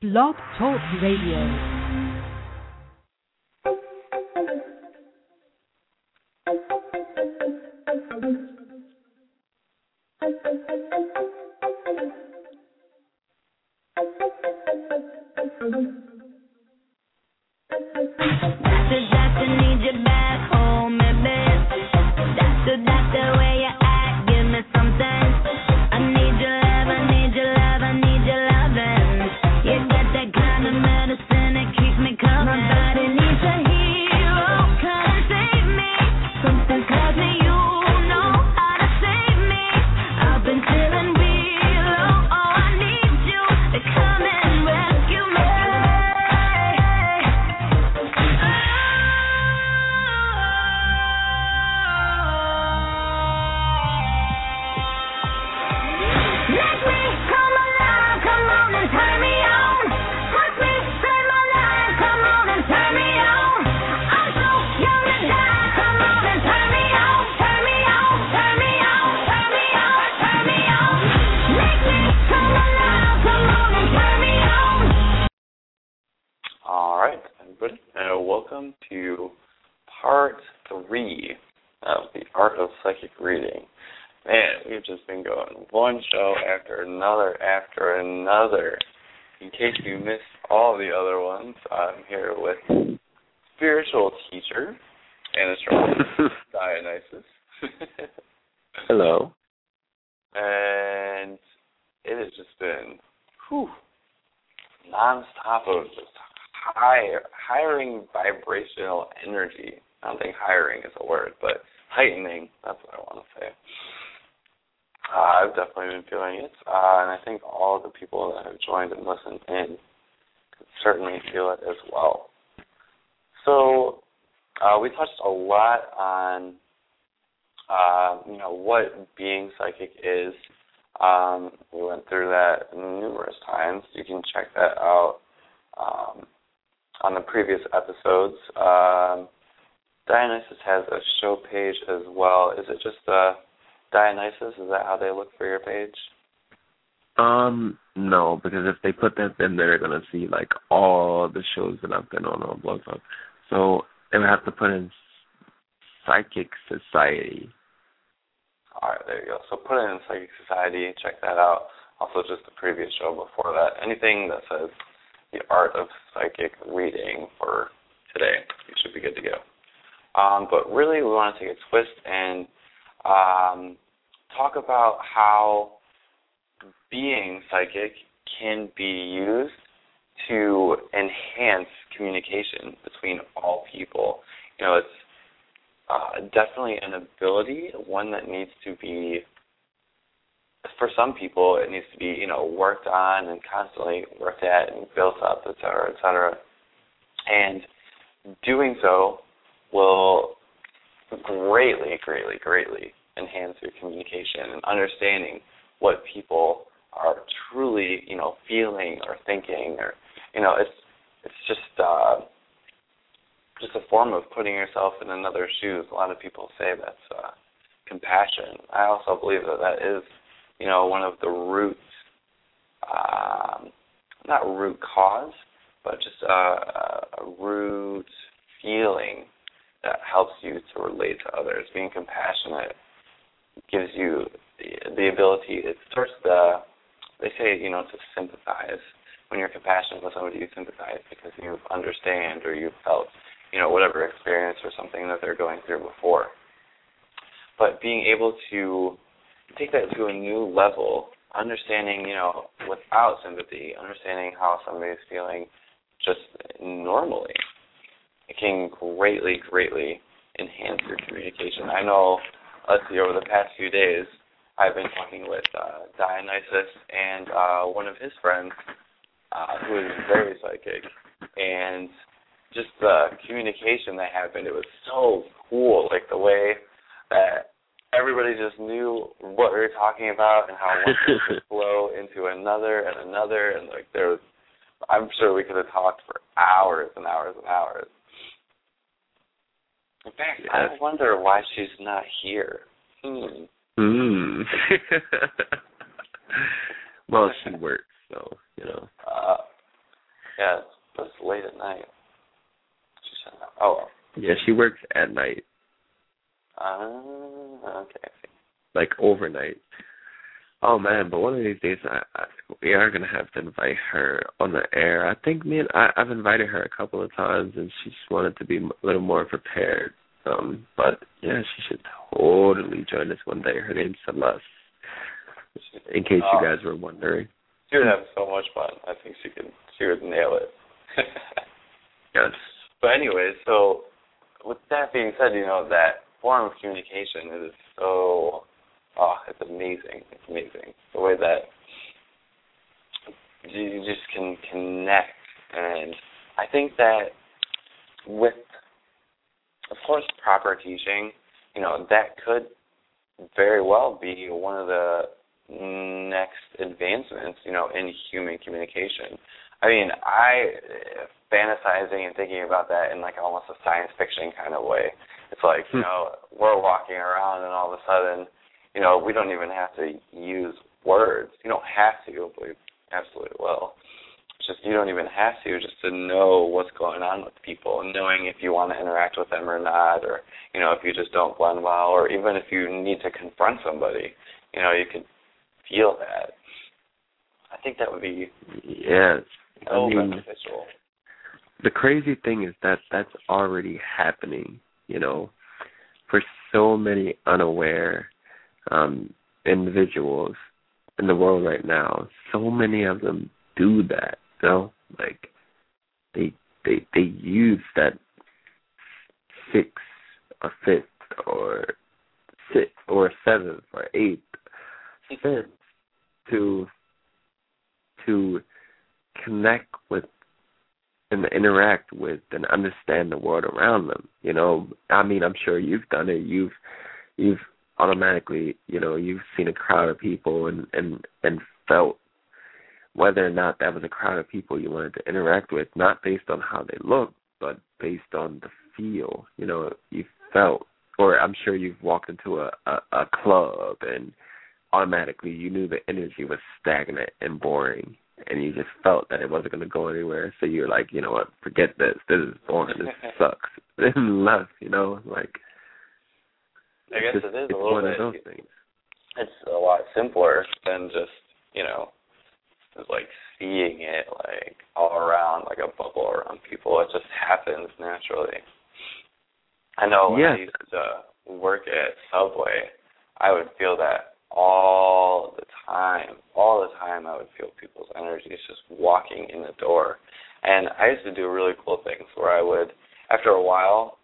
Blog Talk Radio. Welcome to part 3 of the Art of Psychic Reading. Man, we've just been going one show after another. In case you missed all the other ones, I'm here with spiritual teacher and astrologer Dionysus. Hello. And it has just been non-stop of just hiring vibrational energy. I don't think hiring is a word, but heightening, that's what I want to say. I've definitely been feeling it, and I think all of the people that have joined and listened in could certainly feel it as well. So we touched a lot on what being psychic is. We went through that numerous times. You can check that out on the previous episodes. Dionysus has a show page as well. Is it just Dionysus? Is that how they look for your page? No, because if they put that, then they're gonna see like all the shows that I've been on Blog Talk. So they would have to put in Psychic Society. All right, there you go. So put it in Psychic Society. Check that out. Also, just the previous show before that. Anything that says the Art of Psychic Reading for today, you should be good to go. But really, we want to take a twist and talk about how being psychic can be used to enhance communication between all people. You know, it's definitely an ability, one that needs to be, for some people, it needs to be, worked on and constantly worked at and built up, et cetera, et cetera. And doing so will greatly, greatly, greatly enhance your communication and understanding what people are truly, feeling or thinking, or, it's just a form of putting yourself in another's shoes. A lot of people say that's compassion. I also believe that is, one of the roots, not root cause, but just a root feeling that helps you to relate to others. Being compassionate gives you the ability, it starts they say, to sympathize. When you're compassionate with somebody, you sympathize because you understand or you've felt, whatever experience or something that they're going through before. But being able to take that to a new level, understanding, without sympathy, understanding how somebody's feeling just normally, it can greatly, greatly enhance your communication. I know, over the past few days, I've been talking with Dionysus and one of his friends who is very psychic, and just the communication that happened, it was so cool, like the way that everybody just knew what we were talking about and how one thing could flow into another and another, and like I'm sure we could have talked for hours and hours and hours. In fact, I wonder why she's not here. Well, she works, so, Yeah, it's late at night. She said, oh. Yeah, she works at night. Okay. Like overnight. Oh man, but one of these days we are gonna have to invite her on the air. I think, man, I've invited her a couple of times, and she just wanted to be a little more prepared. But yeah, she should totally join us one day. Her name's Celeste. In case you guys were wondering. She would have so much fun. I think she would nail it. Yes. But anyway, so with that being said, that form of communication is so, it's amazing. It's amazing. The way that you just can connect. And I think that with, of course, proper teaching, that could very well be one of the next advancements, in human communication. I mean, fantasizing and thinking about that in like almost a science fiction kind of way. It's like, we're walking around and all of a sudden, we don't even have to use words. You don't have to, but you absolutely will. It's just you don't even have to, just to know what's going on with people and knowing if you want to interact with them or not, or, if you just don't blend well, or even if you need to confront somebody, you can feel that. I think that would be beneficial. The crazy thing is that that's already happening, for so many unaware individuals in the world right now. So many of them do that, like they use that sixth or fifth or sixth or seventh or eighth sense to connect with and interact with and understand the world around them. I mean, I'm sure you've done it. You've automatically, you've seen a crowd of people and felt whether or not that was a crowd of people you wanted to interact with, not based on how they look, but based on the feel. You felt, or I'm sure you've walked into a club and automatically you knew the energy was stagnant and boring, and you just felt that it wasn't going to go anywhere. So you're like, you know what, forget this. This is boring. This sucks. Then left, like. I guess it is a little bit. Of those things. It's a lot simpler than just, like seeing it like all around, like a bubble around people. It just happens naturally. I know when I used to work at Subway, I would feel that all the time. All the time I would feel people's energies just walking in the door. And I used to do really cool things where I would, after a while,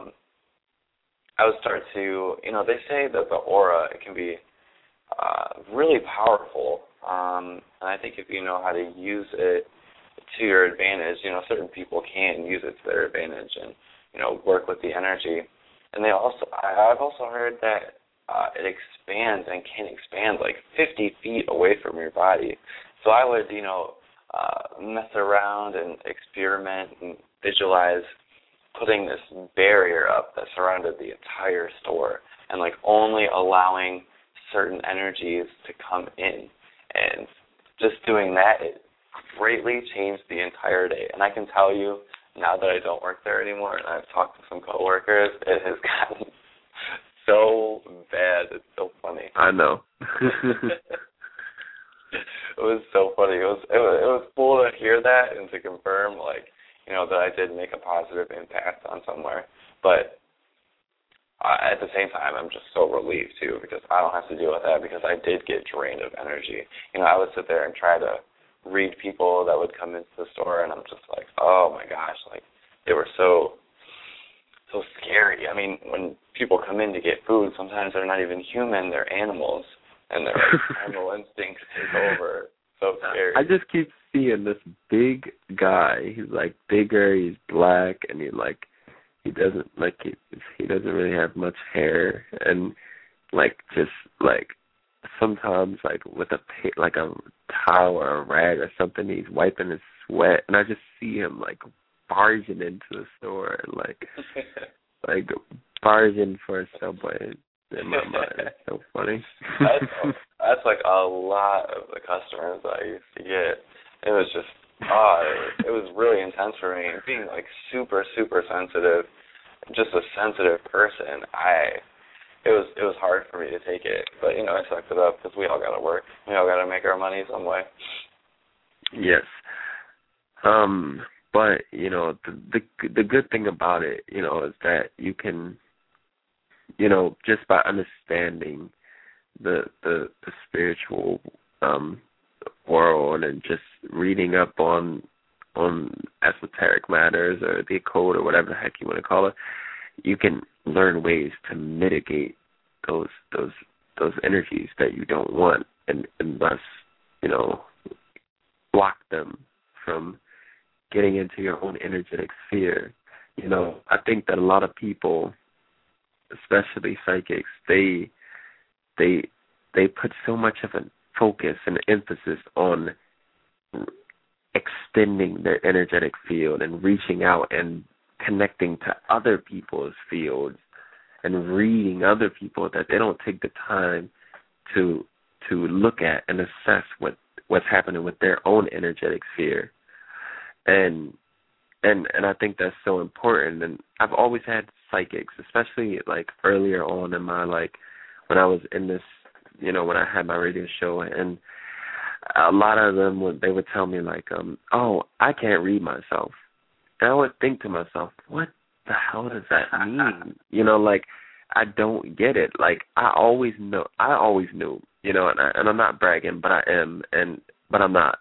I would start to, they say that the aura, it can be really powerful. And I think if you know how to use it to your advantage, certain people can use it to their advantage and, work with the energy. And I've also heard that it expands and can expand like 50 feet away from your body. So I would, mess around and experiment and visualize putting this barrier up that surrounded the entire store and like only allowing certain energies to come in. And just doing that, it greatly changed the entire day. And I can tell you, now that I don't work there anymore and I've talked to some coworkers, it has gotten so bad. It's so funny. I know. It was so funny. It was cool to hear that and to confirm, like, that I did make a positive impact on somewhere. But at the same time, I'm just so relieved, too, because I don't have to deal with that because I did get drained of energy. I would sit there and try to read people that would come into the store, and I'm just like, oh, my gosh, like, they were so scary. I mean, when people come in to get food, sometimes they're not even human, they're animals, and their animal instincts take over. So scary. I just keep seeing this big guy. He's like bigger, he's black, and he doesn't really have much hair, and like just like sometimes like with a towel or a rag or something, he's wiping his sweat, and I just see him like barging into the store and like barging for a Subway. In my mind, it's so funny. That's like a lot of the customers I used to get. It was just It was really intense for me. Being like super, super sensitive, just a sensitive person, it was hard for me to take it. But, I sucked it up because we all got to work. We all got to make our money some way. Yes. But, the good thing about it, is that you can, just by understanding the spiritual world and just reading up on esoteric matters or the occult or whatever the heck you want to call it, you can learn ways to mitigate those energies that you don't want and thus, block them from getting into your own energetic sphere. I think that a lot of people, especially psychics, they put so much of a focus and emphasis on extending their energetic field and reaching out and connecting to other people's fields and reading other people, that they don't take the time to look at and assess what's happening with their own energetic sphere. And I think that's so important. And I've always had psychics, especially like earlier on in my, like, when I was in this, when I had my radio show, and a lot of them they would tell me like, oh, I can't read myself. And I would think to myself, what the hell does that mean? Like, I don't get it. Like, I always knew, and I'm not bragging, but I am, but I'm not,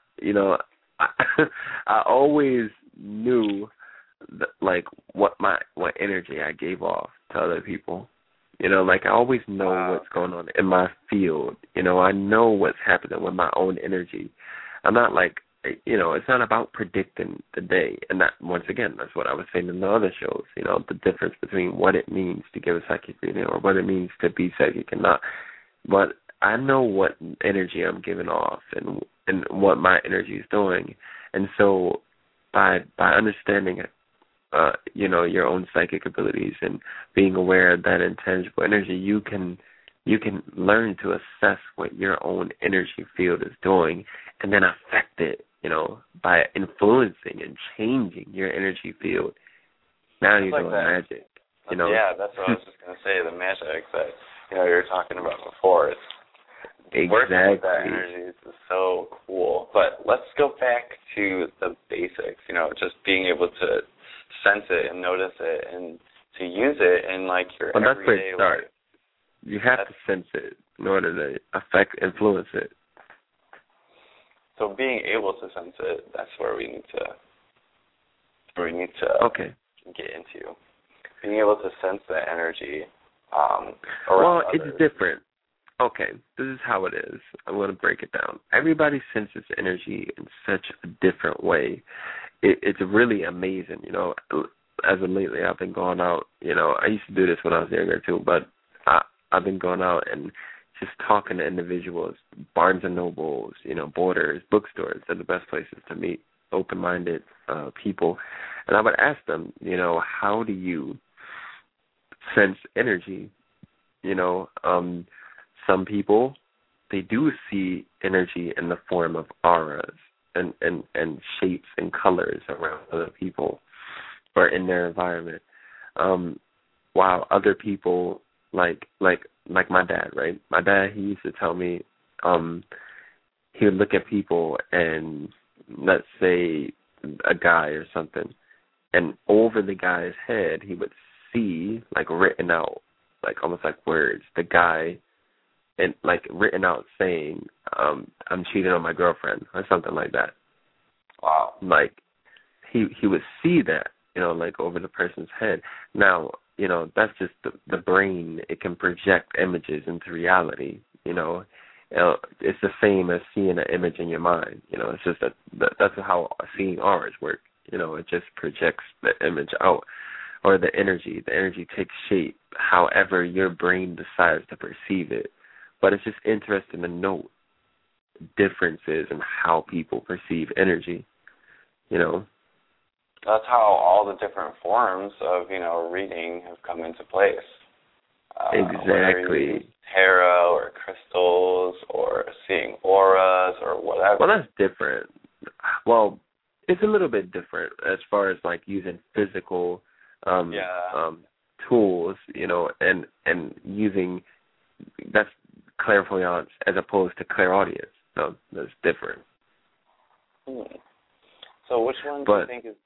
I always knew like what energy I gave off to other people. Like, I always know what's going on in my field. I know what's happening with my own energy. I'm not like, it's not about predicting the day. And that, once again, that's what I was saying in the other shows, the difference between what it means to give a psychic reading or what it means to be psychic and not. But I know what energy I'm giving off and what my energy is doing. And so by understanding your own psychic abilities and being aware of that intangible energy, you can learn to assess what your own energy field is doing and then affect it, by influencing and changing your energy field. Now you're doing magic. Yeah, that's what I was just going to say, the magic that, you were talking about before. It's working with that energy is so cool. But let's go back to the basics, just being able to sense it and notice it and to use it in like your everyday life. You have to sense it in order to influence it. So being able to sense it, that's where we need to get into. Being able to sense that energy around others. It's different. Okay, this is how it is. I'm going to break it down. Everybody senses energy in such a different way. It's really amazing, As of lately, I've been going out, I used to do this when I was younger too, but I've been going out and just talking to individuals, Barnes and Nobles, Borders, bookstores. They're the best places to meet open-minded people. And I would ask them, how do you sense energy? Some people, they do see energy in the form of auras and shapes and colors around other people or in their environment. While other people, like my dad, right? My dad, he used to tell me he would look at people and, let's say, a guy or something, and over the guy's head he would see, like, written out, like almost like words, the guy, and like written out saying, I'm cheating on my girlfriend or something like that. Wow. Like he would see that, like over the person's head. Now, that's just the brain. It can project images into reality, It's the same as seeing an image in your mind, It's just that's how seeing auras work, It just projects the image out, or the energy. The energy takes shape however your brain decides to perceive it. But it's just interesting to note differences in how people perceive energy, That's how all the different forms of, reading have come into place. Exactly. Tarot or crystals or seeing auras or whatever. Well, that's different. Well, it's a little bit different as far as like using physical Yeah. tools, you know, and using that's clairvoyance as opposed to clairaudience. So that's different. So which one But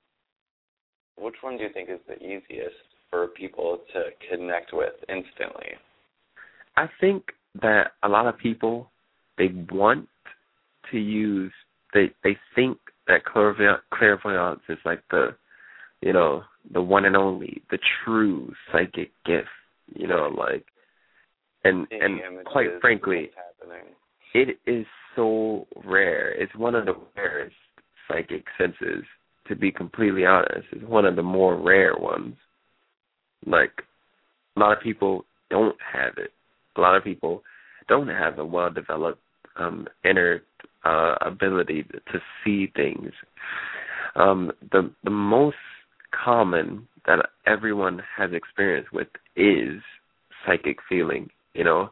do you think is the easiest for people to connect with instantly? I think that a lot of people, they want to use, they think that clairvoyance is like the, you know, the one and only, the true psychic gift, you know, like, and quite frankly, it is so rare. It's one of the rarest psychic senses, to be completely honest. It's one of the more rare ones. Like, a lot of people don't have it. A lot of people don't have a well-developed inner ability to see things. The most common that everyone has experience with is psychic feeling. You know,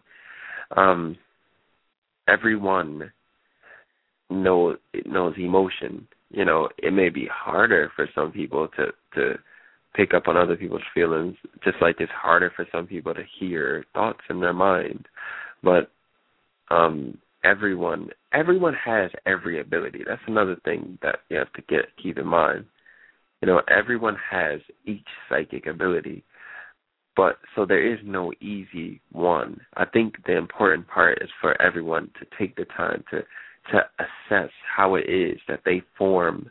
everyone knows emotion. You know, it may be harder for some people to pick up on other people's feelings, just like it's harder for some people to hear thoughts in their mind. But everyone has every ability. That's another thing that you have to keep in mind. You know, everyone has each psychic ability, but so there is no easy one. I think the important part is for everyone to take the time to assess how it is that they form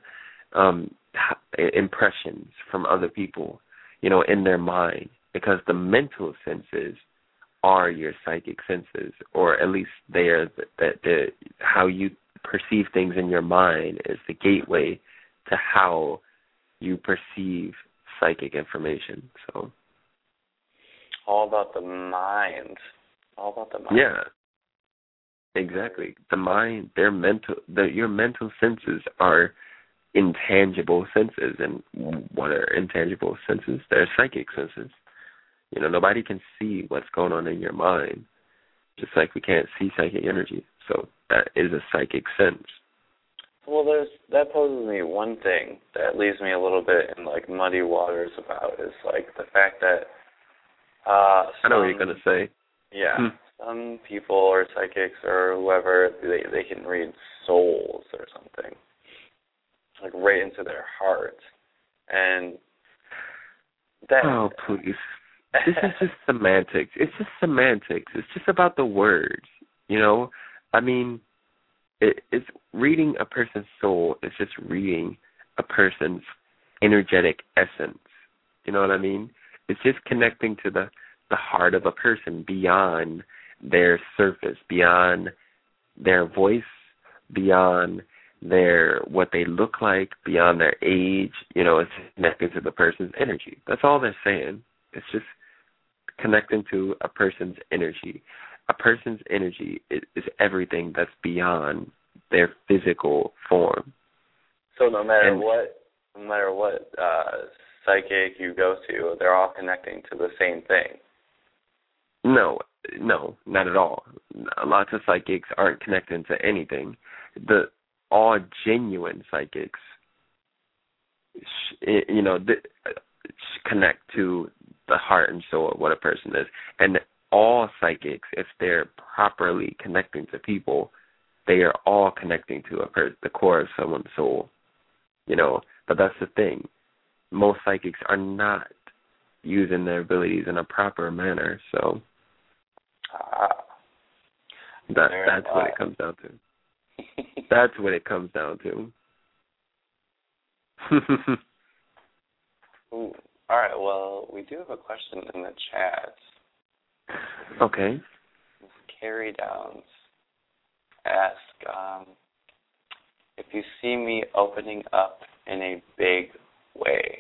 impressions from other people, you know, in their mind, because the mental senses are your psychic senses, or at least they are the how you perceive things in your mind is the gateway to how you perceive psychic information. So all about the mind. Yeah. Exactly. The mind, your mental senses are intangible senses. And what are intangible senses? They're psychic senses. You know, nobody can see what's going on in your mind, just like we can't see psychic energy. So that is a psychic sense. Well, that poses me one thing that leaves me a little bit in like muddy waters about is like the fact that I know what you're gonna say. Yeah. Some people or psychics or whoever, they can read souls or something, like right into their heart, and that. Oh, please! This is just semantics. It's just semantics. It's just about the words. You know, I mean, it's reading a person's soul. It's just reading a person's energetic essence. You know what I mean? It's just connecting to the heart of a person beyond their surface, beyond their voice, beyond their what they look like, beyond their age. You know, it's connecting to the person's energy. That's all they're saying. It's just connecting to a person's energy. A person's energy is everything that's beyond their physical form. So no matter what psychic you go to, they're all connecting to the same thing. No, not at all. Lots of psychics aren't connecting to anything. All genuine psychics, connect to the heart and soul of what a person is. And all psychics, if they're properly connecting to people, they are all connecting to the core of someone's soul. You know, but that's the thing. Most psychics are not using their abilities in a proper manner, so that's what it comes down to. That's what it comes down to. Ooh. All right, well, we do have a question in the chat. Okay. Ms. Carrie Downs asked, if you see me opening up in a big way.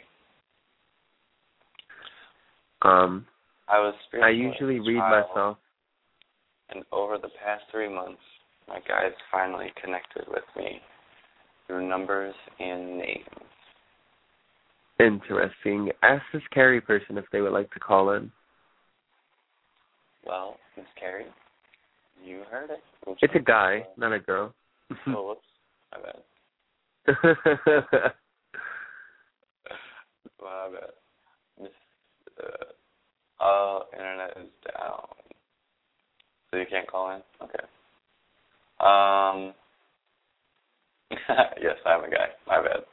I usually read myself. And over the past 3 months, my guides finally connected with me through numbers and names. Interesting. Ask this Carrie person if they would like to call in. Well, Miss Carrie, you heard it. It's a guy, not a girl. Oh, whoops. My bad. My bad. Internet is down. So you can't call in? Okay. Yes, I'm a guy. My bad.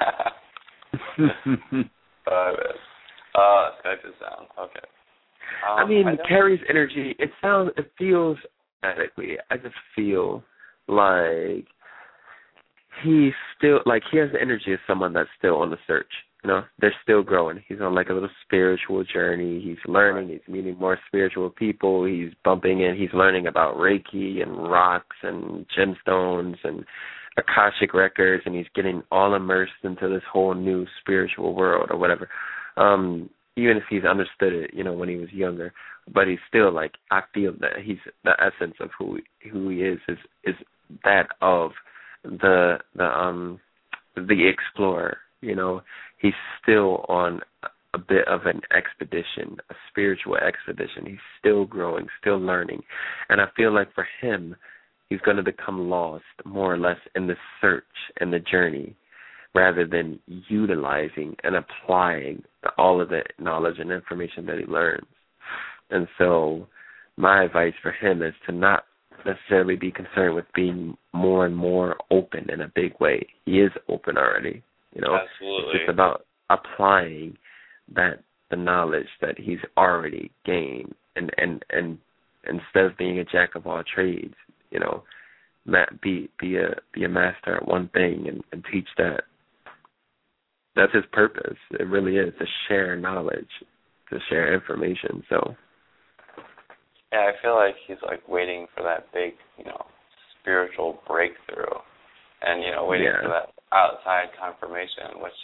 My bad. Skype is down. Okay. I mean, Carrie's energy, it feels automatically. I just feel like he's still, like, he has the energy of someone that's still on the search. You know, they're still growing. He's on, like, a little spiritual journey. He's learning. He's meeting more spiritual people. He's bumping in. He's learning about Reiki and rocks and gemstones and Akashic records, and he's getting all immersed into this whole new spiritual world or whatever. Even if he's understood it, you know, when he was younger, but he's still, like, I feel that he's the essence of who he is that of the explorer. You know, he's still on a bit of an expedition, a spiritual expedition. He's still growing, still learning, and I feel like for him, he's going to become lost more or less in the search and the journey, rather than utilizing and applying all of the knowledge and information that he learns. And so my advice for him is to not necessarily be concerned with being more and more open in a big way. He is open already, you know. Absolutely. It's just about applying the knowledge that he's already gained, and instead of being a jack of all trades, you know, be a master at one thing and teach that. That's his purpose. It really is, to share knowledge, to share information. So yeah, I feel like he's like waiting for that big, you know, spiritual breakthrough, and you know, waiting for that outside confirmation, which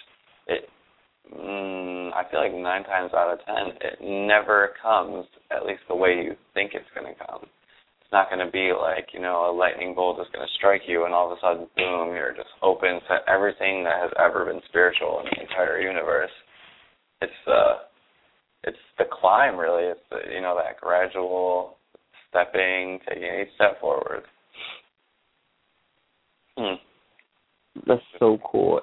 I feel like 9 times out of 10 it never comes, at least the way you think it's going to come. It's not going to be like, you know, a lightning bolt is going to strike you and all of a sudden, boom, you're just open to everything that has ever been spiritual in the entire universe. It's the climb, really. It's the, you know, that gradual stepping, taking each step forward. That's so cool.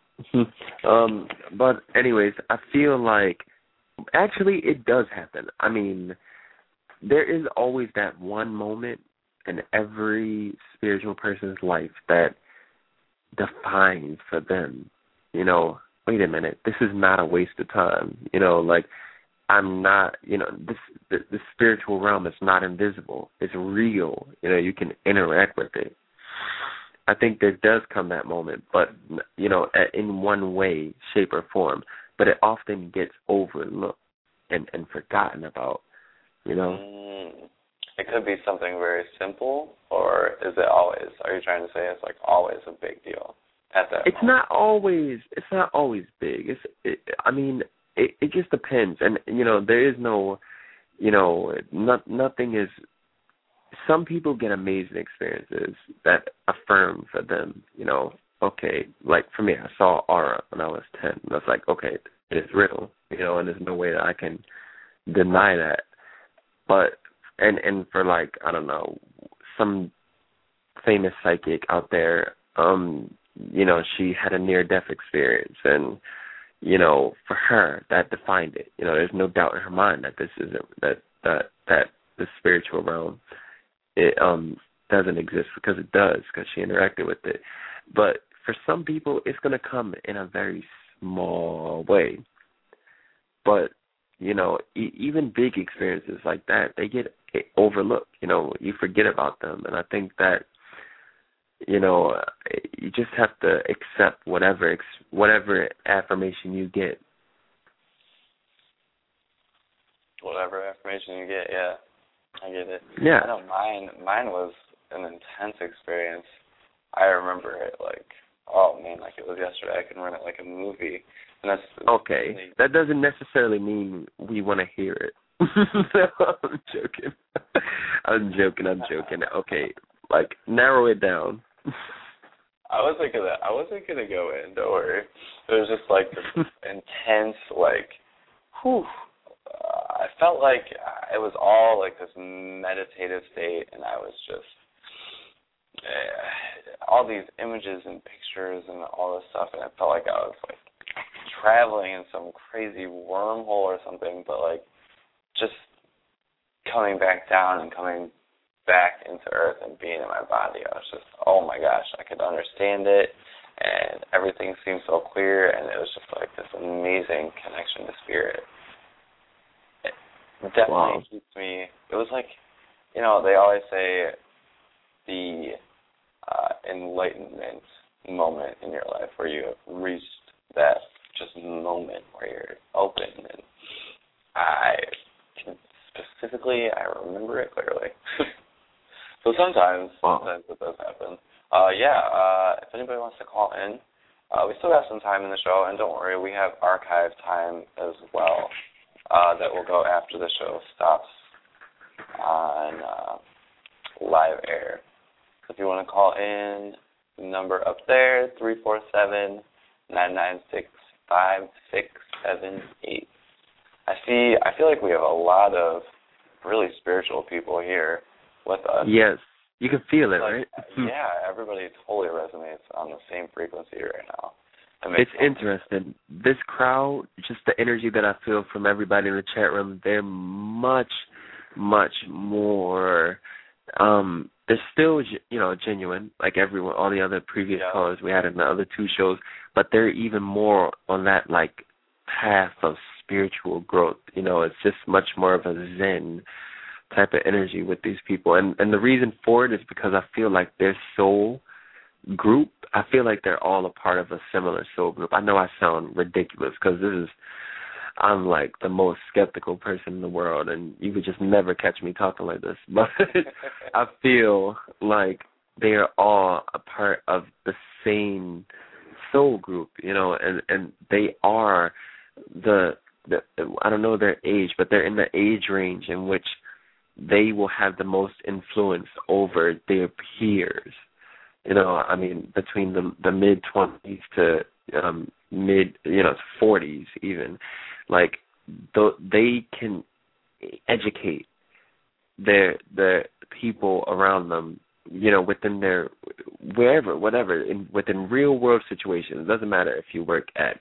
But anyways, I feel like actually it does happen. I mean, there is always that one moment in every spiritual person's life that defines for them, you know, wait a minute, this is not a waste of time. You know, like, I'm not, you know, the spiritual realm is not invisible. It's real. You know, you can interact with it. I think there does come that moment, but, you know, in one way, shape, or form. But it often gets overlooked and forgotten about, you know. It could be something very simple, or is it always? Are you trying to say it's like always a big deal at that It's moment? It's not always big. It just depends. And, you know, there is no, you know, nothing is. Some people get amazing experiences that affirm for them, you know, okay, like for me, I saw aura when I was 10. And I was like, okay, it is real, you know, and there's no way that I can deny that. But, and for like, I don't know, some famous psychic out there, you know, she had a near-death experience, and, you know, for her, that defined it. You know, there's no doubt in her mind that this is that the spiritual realm, it doesn't exist, because it does, because she interacted with it. But for some people, it's going to come in a very small way. But, you know, even big experiences like that, they get overlooked. You know, you forget about them. And I think that, you know, you just have to accept whatever affirmation you get. Whatever affirmation you get, yeah. I get it. Yeah. I know mine was an intense experience. I remember it like, oh man, like it was yesterday. I can run it like a movie. And that's okay. really, that doesn't necessarily mean we want to hear it. I'm joking. I'm joking. Okay, like narrow it down. I wasn't gonna go in. Don't worry. It was just like this intense, like, whew. I felt like it was all like this meditative state, and I was just all these images and pictures and all this stuff, and it felt like I was like traveling in some crazy wormhole or something, but like just coming back down and coming back into Earth and being in my body, I was just, oh my gosh, I could understand it, and everything seemed so clear, and it was just like this amazing connection to spirit. It definitely keeps me, it was like, you know, they always say the enlightenment moment in your life where you have reached that just moment where you're open, and I remember it clearly. So sometimes it does happen. If anybody wants to call in, we still have some time in the show, and don't worry, we have archive time as well that will go after the show stops on live air. So if you want to call in, the number up there, 347-996-5678. I feel like we have a lot of really spiritual people here with us. Yes, you can feel it, right? Yeah, everybody totally resonates on the same frequency right now. It's interesting. This crowd, just the energy that I feel from everybody in the chat room, they're much, much more, they're still, genuine, like everyone, all the other previous callers we had in the other two shows, but they're even more on that, like, path of spiritual growth. It's just much more of a zen type of energy with these people. And the reason for it is because I feel like their soul group, I feel like they're all a part of a similar soul group. I know I sound ridiculous because I'm like the most skeptical person in the world, and you would just never catch me talking like this. But I feel like they're all a part of the same soul group, and they are the I don't know their age, but they're in the age range in which they will have the most influence over their peers. Between the mid-20s to mid, 40s even. Like, they can educate the people around them, within their, wherever, whatever, within real-world situations. It doesn't matter if you work at,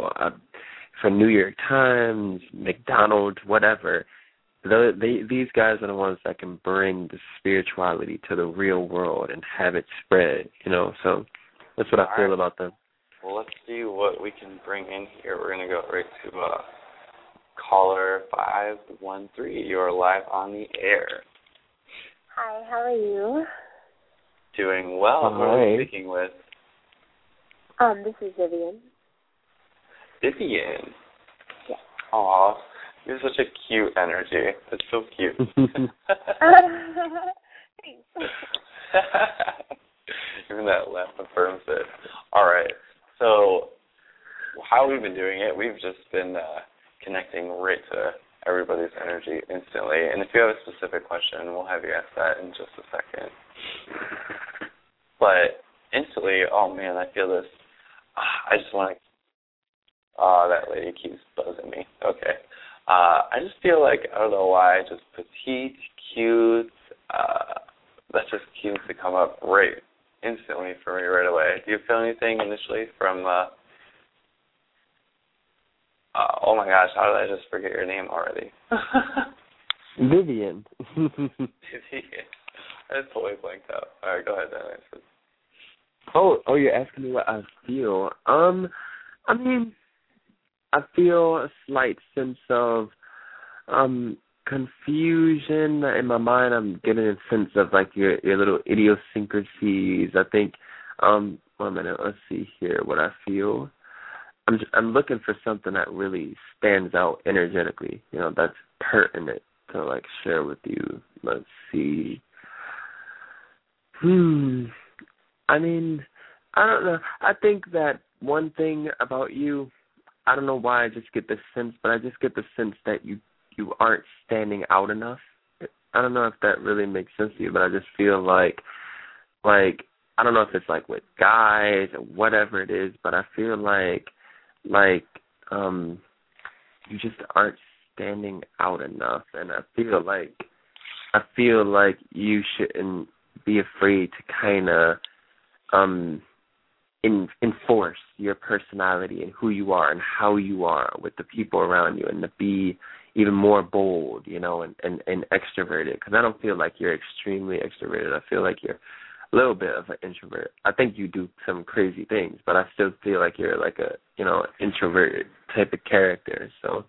for New York Times, McDonald's, whatever. These guys are the ones that can bring the spirituality to the real world and have it spread, so that's what I feel about them. Well, let's see what we can bring in here. We're going to go right to caller 513. You're live on the air. Hi, how are you? Doing well. Who are you speaking with? This is Vivian. Vivian? Yeah. Aw. You have such a cute energy. It's so cute. Thanks. Even that laugh affirms it. All right. So how we've been doing it, we've just been connecting right to everybody's energy instantly. And if you have a specific question, we'll have you ask that in just a second. But instantly, oh, man, I feel this. I just want to... that lady keeps buzzing me. Okay. I just feel like, I don't know why, just petite, cute, that just seems to come up right instantly for me right away. Do you feel anything initially from, oh my gosh, how did I just forget your name already? Vivian. Vivian. I just totally blanked out. All right, go ahead then. Oh, you're asking me what I feel. I feel a slight sense of confusion in my mind. I'm getting a sense of like your little idiosyncrasies. I think. 1 minute. Let's see here what I feel. I'm looking for something that really stands out energetically. That's pertinent to like share with you. Let's see. I don't know. I think that one thing about you, I don't know why I just get the sense, but I just get the sense that you aren't standing out enough. I don't know if that really makes sense to you, but I just feel like I don't know if it's like with guys or whatever it is, but I feel like you just aren't standing out enough, and I feel like you shouldn't be afraid to kind of enforce your personality and who you are and how you are with the people around you, and to be even more bold, you know, and extroverted. Because I don't feel like you're extremely extroverted. I feel like you're a little bit of an introvert. I think you do some crazy things, but I still feel like you're like a, you know, introverted type of character. So,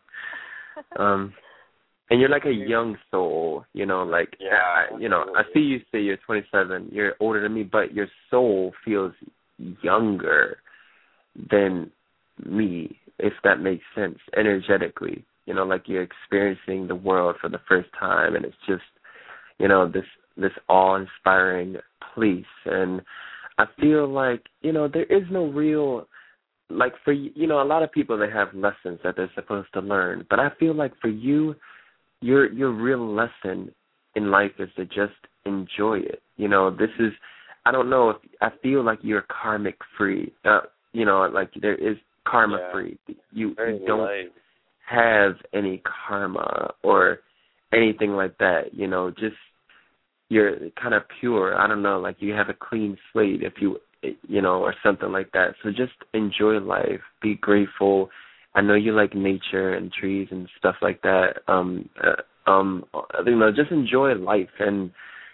and you're like a young soul, you know, like, you know, I see you say you're 27, you're older than me, but your soul feels younger than me, if that makes sense, energetically. You know, like you're experiencing the world for the first time, and it's just, you know, this awe-inspiring place. And I feel like, you know, there is no real, like for, you know, a lot of people, they have lessons that they're supposed to learn, but I feel like for you, your real lesson in life is to just enjoy it. You know, this is, I don't know if, I feel like you're karmic free. You know, like there is karma free. You don't have any karma or anything like that. You know, just you're kind of pure. I don't know, like you have a clean slate, if you know, or something like that. So just enjoy life. Be grateful. I know you like nature and trees and stuff like that. You know, just enjoy life and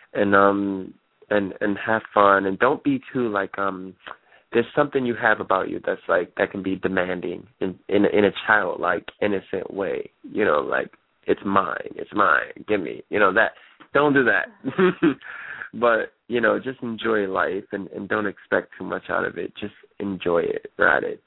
have fun, and don't be too like there's something you have about you that's like that can be demanding in a childlike, innocent way. You know, like it's mine, give me. You know, that don't do that. But, you know, just enjoy life and don't expect too much out of it. Just enjoy it, ride it.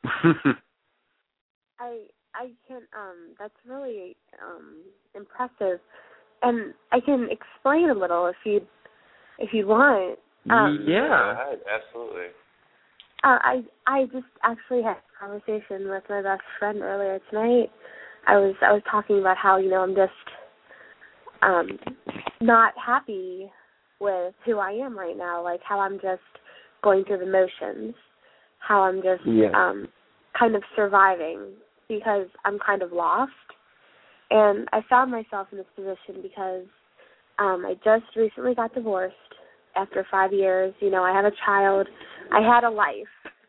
I can that's really impressive, and I can explain a little if you want. Yeah, absolutely. I just actually had a conversation with my best friend earlier tonight. I was talking about how, you know, I'm just not happy with who I am right now, like how I'm just going through the motions, how I'm just kind of surviving because I'm kind of lost. And I found myself in this position because I just recently got divorced after 5 years. You know, I have a child. I had a life.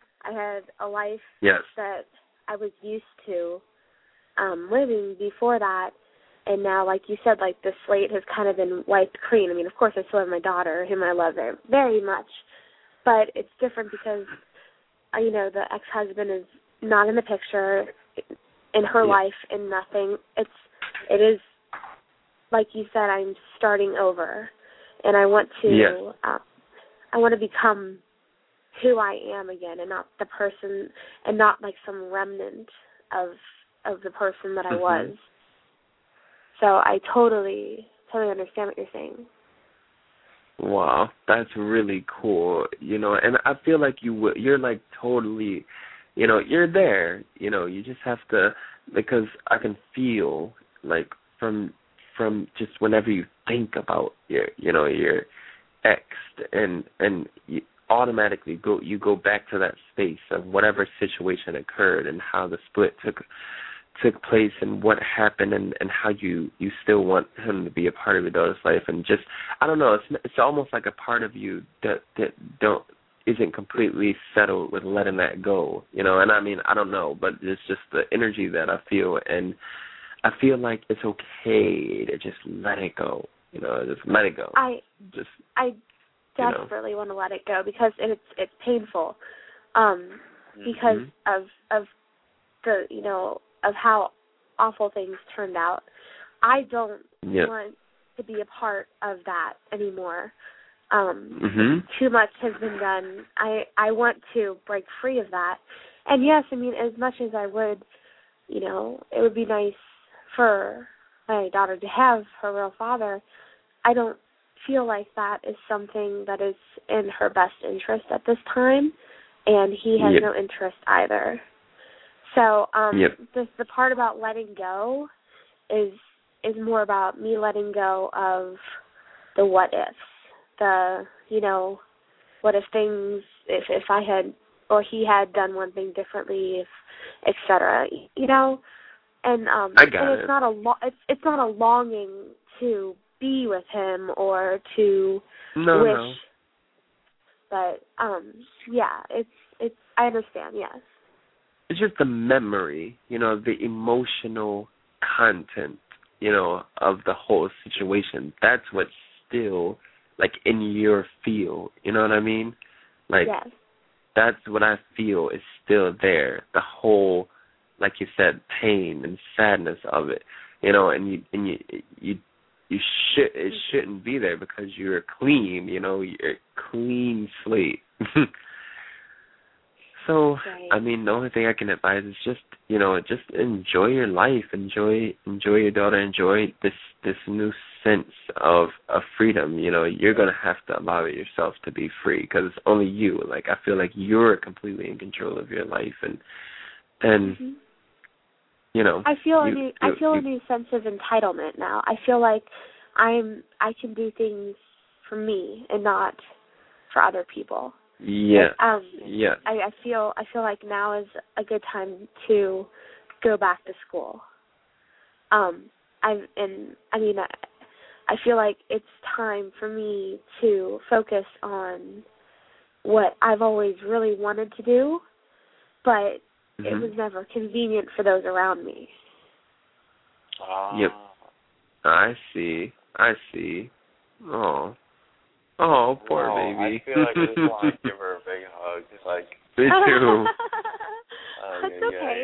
That I was used to living before that. And now, like you said, like the slate has kind of been wiped clean. I mean, of course, I still have my daughter, whom I love very, very much. But it's different because, you know, the ex-husband is not in the picture in her life and nothing. It is, like you said, I'm starting over. And I want to I want to become who I am again, and not the person, and not like some remnant of the person that I was. So I totally understand what you're saying. Wow, that's really cool. You know, and I feel like you're like totally, you know, you're there. You know, you just have to, because I can feel like from just whenever you think about your ex, and you automatically go back to that space of whatever situation occurred and how the split took place and what happened, and how you still want him to be a part of your daughter's life, and just, I don't know, it's almost like a part of you that isn't completely settled with letting that go, you know. And I mean, I don't know, but it's just the energy that I feel, and I feel like it's okay to just let it go, you know, just let it go. I desperately want to let it go because it's painful, because of the, you know, of how awful things turned out. I don't want to be a part of that anymore. Too much has been done. I want to break free of that. And yes, I mean, as much as I would, you know, it would be nice for my daughter to have her real father, I don't feel like that is something that is in her best interest at this time, and he has no interest either. So the part about letting go is more about me letting go of the what ifs, the, you know, what if things, if I had, or he had done one thing differently, if, et cetera, you know, and it's not a longing to be with him or to wish but yeah, it's I understand, yes. It's just the memory, the emotional content, of the whole situation. That's what's still like in your field, you know what I mean? Like yes. That's what I feel is still there. The whole, like you said, pain and sadness of it, and it shouldn't be there because you're clean, you're a clean slate. So, right. I mean, the only thing I can advise is just enjoy your life, enjoy your daughter, enjoy this new sense of freedom. You're gonna have to allow yourself to be free because it's only you. Like, I feel like you're completely in control of your life, and I feel a new sense of entitlement now. I feel like I can do things for me and not for other people. Yeah. Yeah. I feel like now is a good time to go back to school. I feel like it's time for me to focus on what I've always really wanted to do, but it was never convenient for those around me. Yep. I see. Oh, poor baby. I feel like I just want to give her a big hug. It's like, me too. That's okay.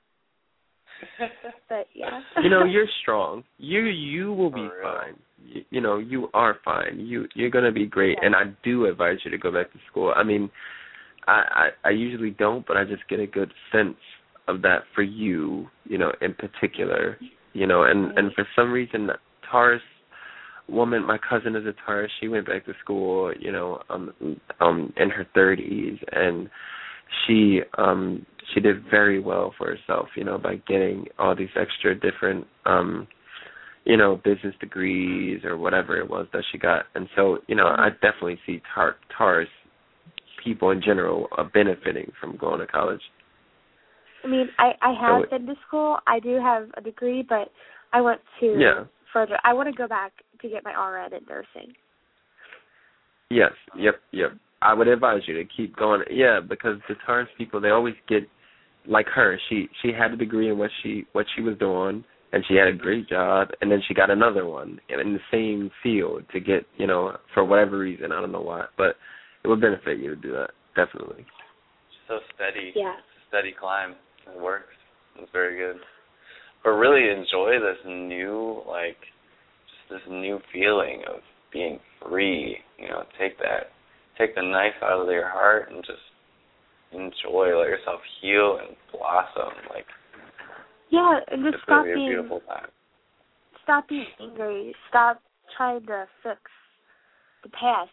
But yeah. You're strong. You will be fine. You are fine. You're gonna be great. Yeah. And I do advise you to go back to school. I mean, I usually don't, but I just get a good sense of that for you, in particular. And for some reason, Taurus woman, my cousin is a Taurus. She went back to school, in her 30s, and she did very well for herself, by getting all these extra different, business degrees or whatever it was that she got. And so, I definitely see Taurus people in general are benefiting from going to college. I mean, I have been to school. I do have a degree, but I want to further. I want to go back to get my RN in nursing. Yes, yep. I would advise you to keep going. Yeah, because the Taurus people, they always get like her. She had a degree in what she was doing, and she had a great job, and then she got another one in the same field to get, for whatever reason, I don't know why, but it would benefit you to do that, definitely. So steady. Yeah. Steady climb. It works. It's very good. But really enjoy this new, just this new feeling of being free. Take the knife out of your heart and just enjoy, let yourself heal and blossom. Yeah, and just stop being a beautiful time. Stop being angry. Stop trying to fix the past.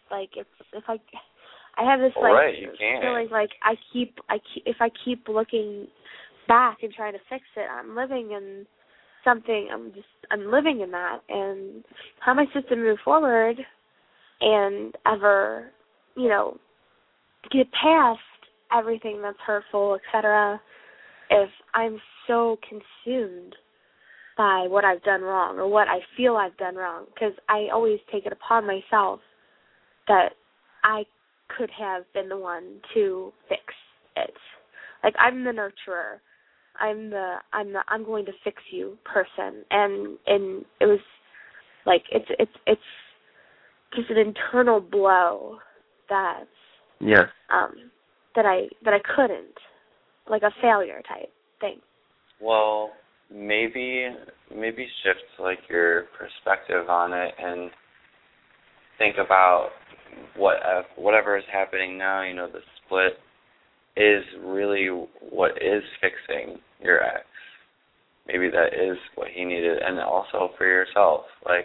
I have this feeling like if I keep looking back and trying to fix it, I'm living in something. I'm living in that, and how am I supposed to move forward and ever, get past everything that's hurtful, etc., if I'm so consumed by what I've done wrong or what I feel I've done wrong? Because I always take it upon myself that I could have been the one to fix it. I'm the nurturer. I'm going to fix you person, and it was it's just an internal blow that that I couldn't, like a failure type thing. Well, maybe shift your perspective on it and think about whatever is happening now. The split is really what is fixing your ex. Maybe that is what he needed, and also for yourself.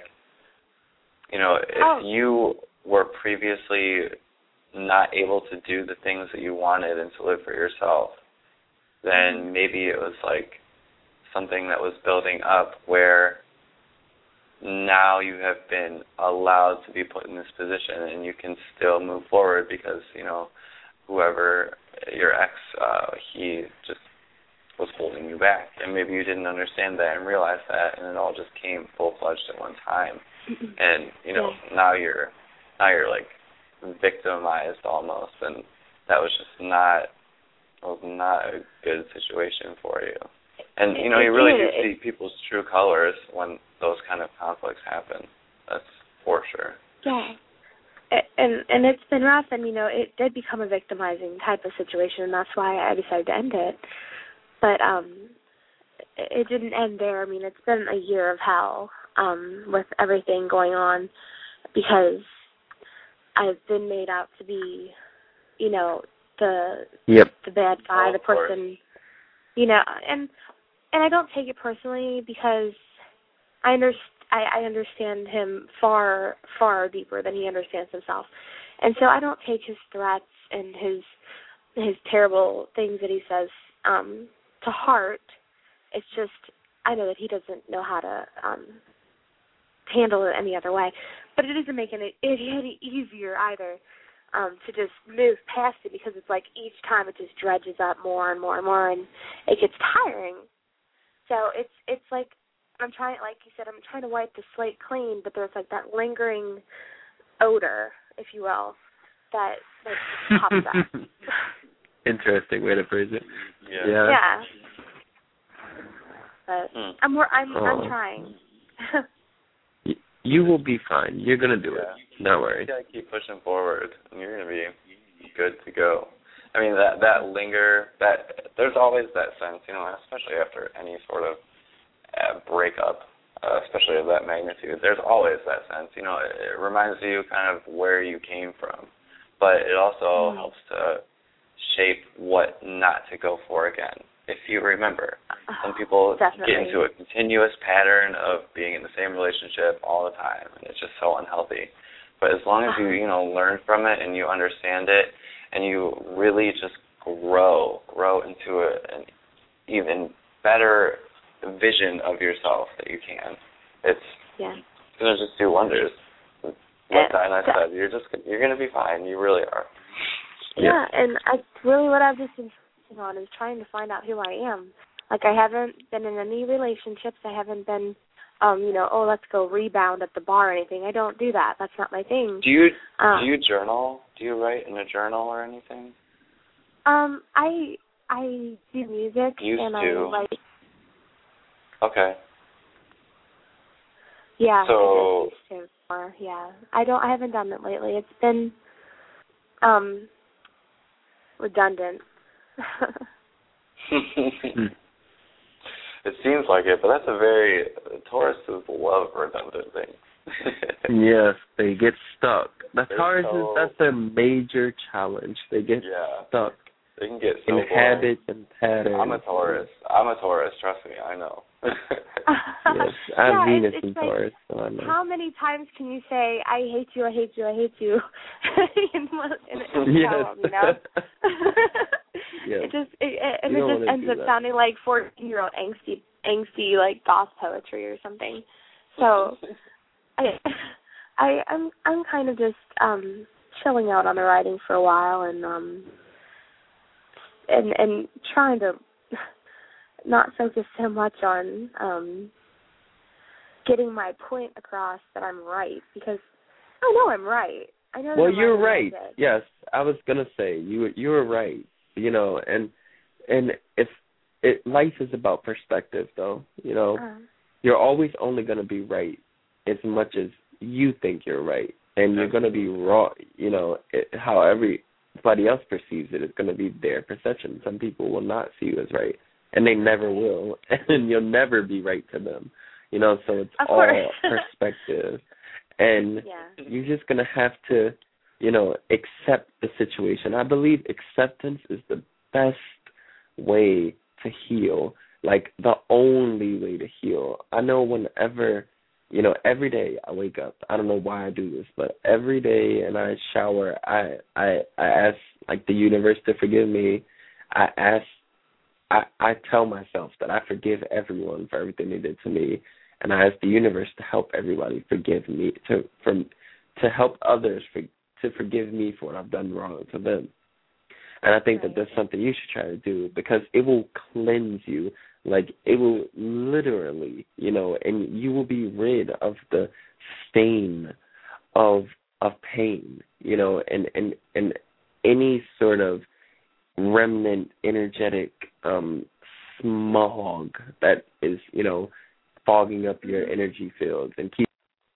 If you were previously not able to do the things that you wanted and to live for yourself, then maybe it was something that was building up where now you have been allowed to be put in this position and you can still move forward because, whoever your ex, he just was holding you back. And maybe you didn't understand that and realize that, and it all just came full-fledged at one time. And, now you're victimized almost, and that was just not a good situation for you. And you really do see people's true colors when those kind of conflicts happen. That's for sure. Yeah. And it's been rough, and it did become a victimizing type of situation, and that's why I decided to end it. But it didn't end there. I mean, it's been a year of hell with everything going on, because I've been made out to be, the bad guy, the person, and I don't take it personally, because I understand him far, far deeper than he understands himself. And so I don't take his threats and his terrible things that he says to heart. It's just, I know that he doesn't know how to handle it any other way. But it doesn't make it any easier either to just move past it, because it's like each time it just dredges up more and more and more, and it gets tiring. So it's like, I'm trying, like you said, I'm trying to wipe the slate clean, but there's like that lingering odor, if you will, that like pops up. Interesting way to phrase it. Yeah. But I'm trying. You will be fine. You're gonna do it. Don't worry. You gotta keep pushing forward, and you're gonna be good to go. I mean, that linger, there's always that sense, especially after any sort of breakup, especially of that magnitude. There's always that sense. It reminds you kind of where you came from, but it also helps to shape what not to go for again. If you remember, some people get into a continuous pattern of being in the same relationship all the time, and it's just so unhealthy. But as long as you learn from it and you understand it, and you really just grow into an even better vision of yourself that you can, it's going to just do wonders. What Dinah said, you're going to be fine. You really are. Yeah, and really what I've just been on is trying to find out who I am. Like, I haven't been in any relationships. I haven't been, let's go rebound at the bar or anything. I don't do that. That's not my thing. Do you journal? Do you write in a journal or anything? I do music. I write. Okay. Yeah. So. I haven't done it lately. It's been redundant. It seems like it, but that's Tauruses love redundant things. Yes, they get stuck. That's a major challenge. They get stuck. They can get so in habits and patterns. I'm a Taurus, trust me, I know. Yes, I'm Venus in Taurus, so I know. How many times can you say, I hate you, I hate you, I hate you, in a yes. Yes. It just ends up sounding like 14-year-old angsty like goth poetry or something. So I'm kind of just chilling out on the writing for a while, and trying to not focus so much on getting my point across that I'm right, because I know I'm right. I know. Well, you're right. Yes, I was gonna say you were right. And if life is about perspective, though. You're always only gonna be right as much as you think you're right, and you're gonna be wrong. How everybody else perceives it is gonna be their perception. Some people will not see you as right, and they never will, and you'll never be right to them. So it's all perspective. And you're just going to have to, accept the situation. I believe acceptance is the best way to heal, like the only way to heal. I know whenever, every day I wake up, I don't know why I do this, but every day and I shower, I ask, like, the universe to forgive me. I tell myself that I forgive everyone for everything they did to me, and I ask the universe to help everybody forgive me, to help others to forgive me for what I've done wrong to them. And I think that that's something you should try to do, because it will cleanse you. Like, it will literally, and you will be rid of the stain of pain, you know, and any sort of remnant energetic smog that is, you know, fogging up your energy fields and keep